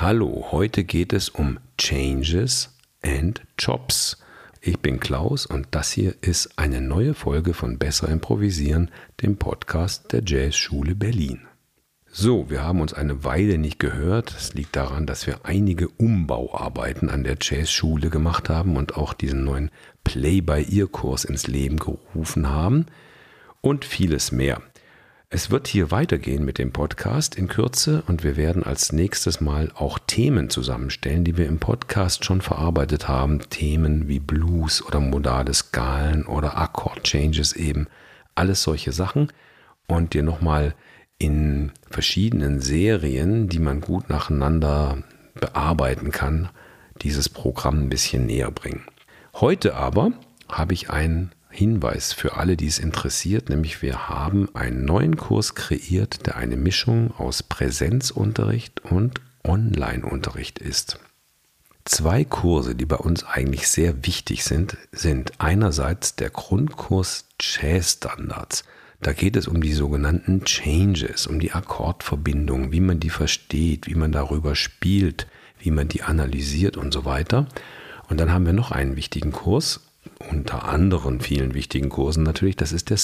Hallo, heute geht es um Changes and Chops. Ich bin Klaus und das hier ist eine neue Folge von Besser Improvisieren, dem Podcast der Jazzschule Berlin. So, wir haben uns eine Weile nicht gehört. Es liegt daran, dass wir einige Umbauarbeiten an der Jazzschule gemacht haben und auch diesen neuen Play-by-Ear-Kurs ins Leben gerufen haben und vieles mehr. Es wird hier weitergehen mit dem Podcast in Kürze und wir werden als nächstes Mal auch Themen zusammenstellen, die wir im Podcast schon verarbeitet haben. Themen wie Blues oder modale Skalen oder Akkord-Changes eben. Alles solche Sachen und dir nochmal in verschiedenen Serien, die man gut nacheinander bearbeiten kann, dieses Programm ein bisschen näher bringen. Heute aber habe ich einen Hinweis für alle, die es interessiert, nämlich wir haben einen neuen Kurs kreiert, der eine Mischung aus Präsenzunterricht und Online-Unterricht ist. 2 Kurse, die bei uns eigentlich sehr wichtig sind einerseits der Grundkurs Jazzstandards. Da geht es um die sogenannten Changes, um die Akkordverbindungen, wie man die versteht, wie man darüber spielt, wie man die analysiert und so weiter. Und dann haben wir noch einen wichtigen Kurs, unter anderen vielen wichtigen Kursen natürlich, das ist der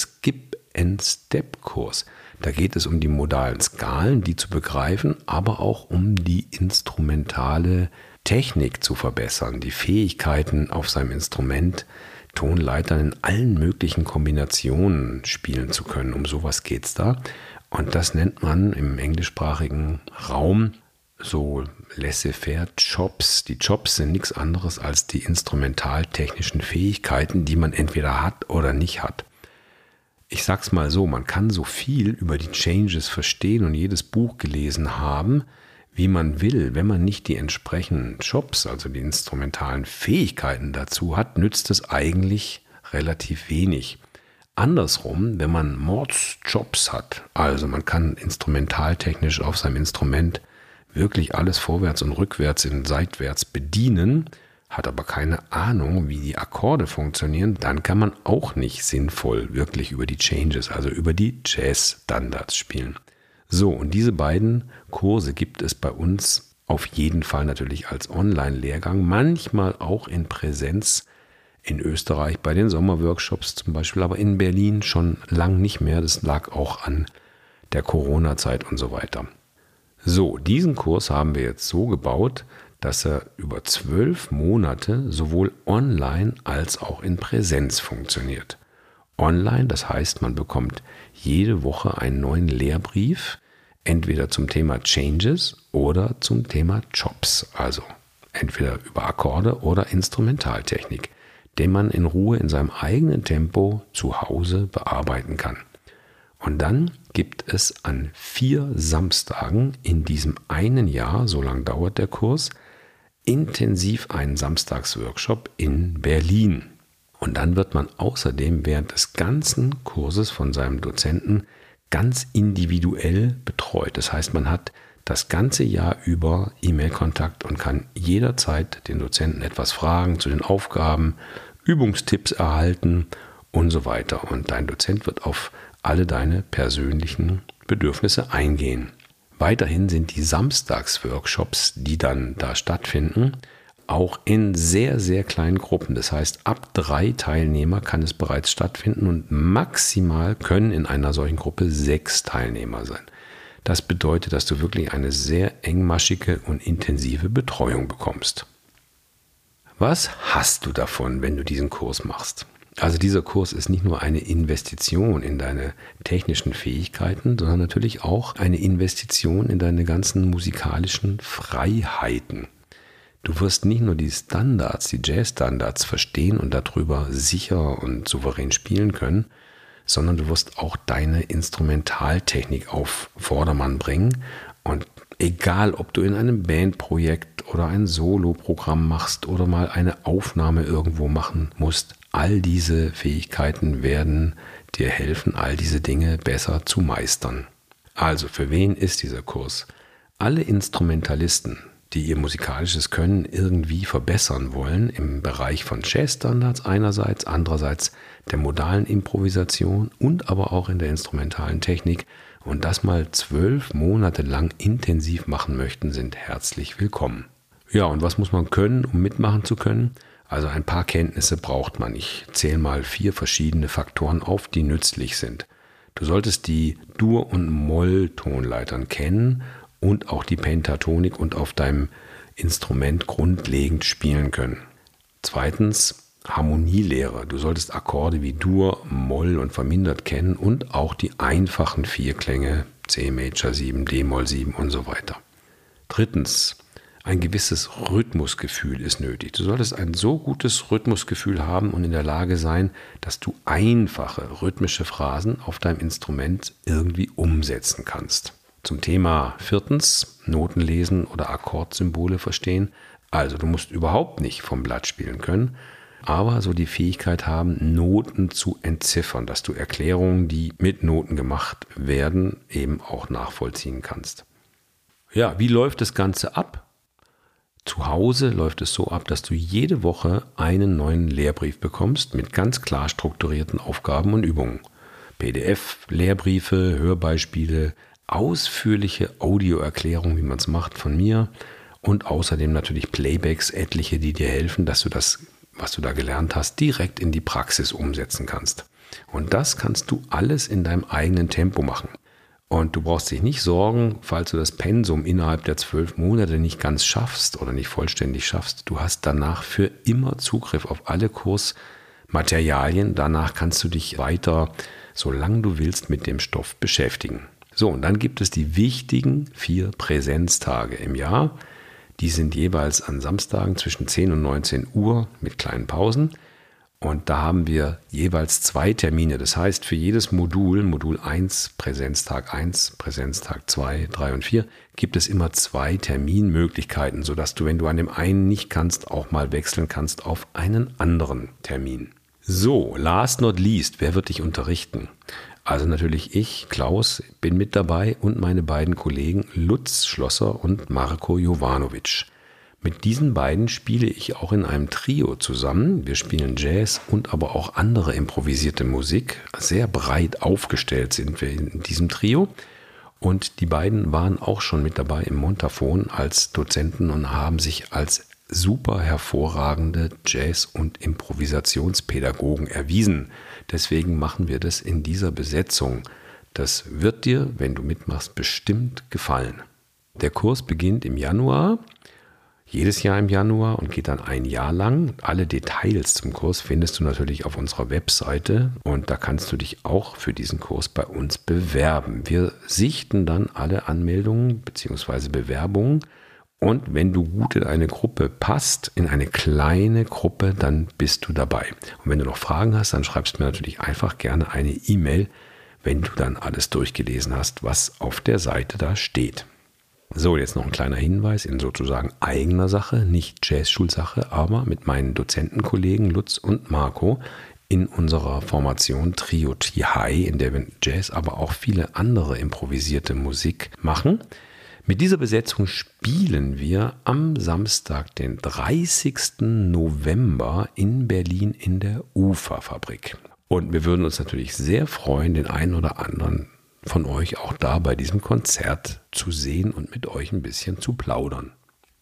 Skip-and-Step-Kurs. Da geht es um die modalen Skalen, die zu begreifen, aber auch um die instrumentale Technik zu verbessern, die Fähigkeiten auf seinem Instrument, Tonleitern in allen möglichen Kombinationen spielen zu können. Um sowas geht es da. Und das nennt man im englischsprachigen Raum so laissez-faire Chops. Die Chops sind nichts anderes als die instrumentaltechnischen Fähigkeiten, die man entweder hat oder nicht hat. Ich sag's mal so, man kann so viel über die Changes verstehen und jedes Buch gelesen haben, wie man will. Wenn man nicht die entsprechenden Chops, also die instrumentalen Fähigkeiten dazu hat, nützt es eigentlich relativ wenig. Andersrum, wenn man Mordschops hat, also man kann instrumentaltechnisch auf seinem Instrument wirklich alles vorwärts und rückwärts und seitwärts bedienen, hat aber keine Ahnung, wie die Akkorde funktionieren, dann kann man auch nicht sinnvoll wirklich über die Changes, also über die Jazz-Standards spielen. So, und diese beiden Kurse gibt es bei uns auf jeden Fall natürlich als Online-Lehrgang, manchmal auch in Präsenz in Österreich bei den Sommerworkshops zum Beispiel, aber in Berlin schon lang nicht mehr. Das lag auch an der Corona-Zeit und so weiter. So, diesen Kurs haben wir jetzt so gebaut, dass er über 12 Monate sowohl online als auch in Präsenz funktioniert. Online, das heißt, man bekommt jede Woche einen neuen Lehrbrief, entweder zum Thema Changes oder zum Thema Chops, also entweder über Akkorde oder Instrumentaltechnik, den man in Ruhe in seinem eigenen Tempo zu Hause bearbeiten kann. Und dann gibt es an 4 Samstagen in diesem einen Jahr, so lang dauert der Kurs, intensiv einen Samstagsworkshop in Berlin. Und dann wird man außerdem während des ganzen Kurses von seinem Dozenten ganz individuell betreut. Das heißt, man hat das ganze Jahr über E-Mail-Kontakt und kann jederzeit den Dozenten etwas fragen zu den Aufgaben, Übungstipps erhalten und so weiter. Und dein Dozent wird auf alle deine persönlichen Bedürfnisse eingehen. Weiterhin sind die Samstagsworkshops, die dann da stattfinden, auch in sehr, sehr kleinen Gruppen. Das heißt, ab 3 Teilnehmer kann es bereits stattfinden und maximal können in einer solchen Gruppe 6 Teilnehmer sein. Das bedeutet, dass du wirklich eine sehr engmaschige und intensive Betreuung bekommst. Was hast du davon, wenn du diesen Kurs machst? Also dieser Kurs ist nicht nur eine Investition in deine technischen Fähigkeiten, sondern natürlich auch eine Investition in deine ganzen musikalischen Freiheiten. Du wirst nicht nur die Standards, die Jazz-Standards verstehen und darüber sicher und souverän spielen können, sondern du wirst auch deine Instrumentaltechnik auf Vordermann bringen. Und egal, ob du in einem Bandprojekt oder ein Soloprogramm machst oder mal eine Aufnahme irgendwo machen musst, all diese Fähigkeiten werden dir helfen, all diese Dinge besser zu meistern. Also, für wen ist dieser Kurs? Alle Instrumentalisten, die ihr musikalisches Können irgendwie verbessern wollen im Bereich von Jazzstandards einerseits, andererseits der modalen Improvisation und aber auch in der instrumentalen Technik und das mal 12 Monate lang intensiv machen möchten, sind herzlich willkommen. Ja, und was muss man können, um mitmachen zu können? Also ein paar Kenntnisse braucht man. Ich zähle mal 4 verschiedene Faktoren auf, die nützlich sind. Du solltest die Dur- und Moll-Tonleitern kennen und auch die Pentatonik und auf deinem Instrument grundlegend spielen können. Zweitens, Harmonielehre. Du solltest Akkorde wie Dur, Moll und vermindert kennen und auch die einfachen 4 Klänge C Major 7, D-Moll 7 und so weiter. Drittens, ein gewisses Rhythmusgefühl ist nötig. Du solltest ein so gutes Rhythmusgefühl haben und in der Lage sein, dass du einfache rhythmische Phrasen auf deinem Instrument irgendwie umsetzen kannst. Zum Thema 4. Noten lesen oder Akkordsymbole verstehen. Also du musst überhaupt nicht vom Blatt spielen können, aber so die Fähigkeit haben, Noten zu entziffern, dass du Erklärungen, die mit Noten gemacht werden, eben auch nachvollziehen kannst. Ja, wie läuft das Ganze ab? Zu Hause läuft es so ab, dass du jede Woche einen neuen Lehrbrief bekommst mit ganz klar strukturierten Aufgaben und Übungen. PDF, Lehrbriefe, Hörbeispiele, ausführliche Audioerklärungen, wie man es macht, von mir und außerdem natürlich Playbacks, etliche, die dir helfen, dass du das, was du da gelernt hast, direkt in die Praxis umsetzen kannst. Und das kannst du alles in deinem eigenen Tempo machen. Und du brauchst dich nicht sorgen, falls du das Pensum innerhalb der 12 Monate nicht ganz schaffst oder nicht vollständig schaffst. Du hast danach für immer Zugriff auf alle Kursmaterialien. Danach kannst du dich weiter, solange du willst, mit dem Stoff beschäftigen. So, und dann gibt es die wichtigen 4 Präsenztage im Jahr. Die sind jeweils an Samstagen zwischen 10 und 19 Uhr mit kleinen Pausen. Und da haben wir jeweils 2 Termine. Das heißt, für jedes Modul, Modul 1, Präsenztag 1, Präsenztag 2, 3 und 4, gibt es immer 2 Terminmöglichkeiten, sodass du, wenn du an dem einen nicht kannst, auch mal wechseln kannst auf einen anderen Termin. So, last not least, wer wird dich unterrichten? Also natürlich ich, Klaus, bin mit dabei und meine beiden Kollegen Lutz Schlosser und Marko Jovanovic. Mit diesen beiden spiele ich auch in einem Trio zusammen. Wir spielen Jazz und aber auch andere improvisierte Musik. Sehr breit aufgestellt sind wir in diesem Trio. Und die beiden waren auch schon mit dabei im Montafon als Dozenten und haben sich als super hervorragende Jazz- und Improvisationspädagogen erwiesen. Deswegen machen wir das in dieser Besetzung. Das wird dir, wenn du mitmachst, bestimmt gefallen. Der Kurs beginnt im Januar. Jedes Jahr im Januar und geht dann ein Jahr lang. Alle Details zum Kurs findest du natürlich auf unserer Webseite und da kannst du dich auch für diesen Kurs bei uns bewerben. Wir sichten dann alle Anmeldungen bzw. Bewerbungen und wenn du gut in eine Gruppe passt, in eine kleine Gruppe, dann bist du dabei. Und wenn du noch Fragen hast, dann schreibst du mir natürlich einfach gerne eine E-Mail, wenn du dann alles durchgelesen hast, was auf der Seite da steht. So, jetzt noch ein kleiner Hinweis in sozusagen eigener Sache, nicht Jazzschulsache, aber mit meinen Dozentenkollegen Lutz und Marko in unserer Formation Trio T-High, in der wir Jazz, aber auch viele andere improvisierte Musik machen. Mit dieser Besetzung spielen wir am Samstag, den 30. November in Berlin in der Uferfabrik. Und wir würden uns natürlich sehr freuen, den einen oder anderen von euch auch da bei diesem Konzert zu sehen und mit euch ein bisschen zu plaudern.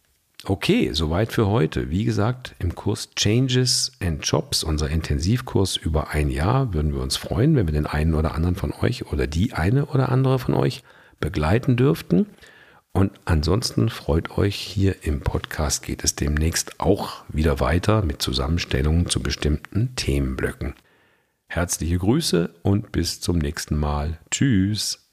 Okay, soweit für heute. Wie gesagt, im Kurs Changes and Jobs, unser Intensivkurs über ein Jahr, würden wir uns freuen, wenn wir den einen oder anderen von euch oder die eine oder andere von euch begleiten dürften. Und ansonsten freut euch, hier im Podcast geht es demnächst auch wieder weiter mit Zusammenstellungen zu bestimmten Themenblöcken. Herzliche Grüße und bis zum nächsten Mal. Tschüss.